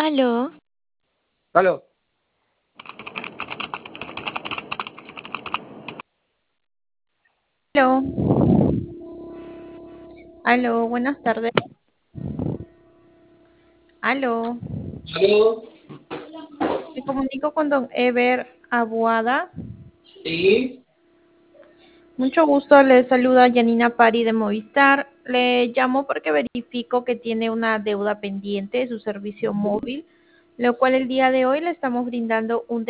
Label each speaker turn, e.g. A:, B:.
A: Aló,
B: Aló.
C: Aló, aló, buenas tardes. Aló,
B: Aló.
C: me comunico con don Ever Abuada.
B: Sí.
C: Mucho gusto, le saluda Yanina Pari de Movistar. Le llamo porque verifico que tiene una deuda pendiente de su servicio móvil, lo cual el día de hoy le estamos brindando un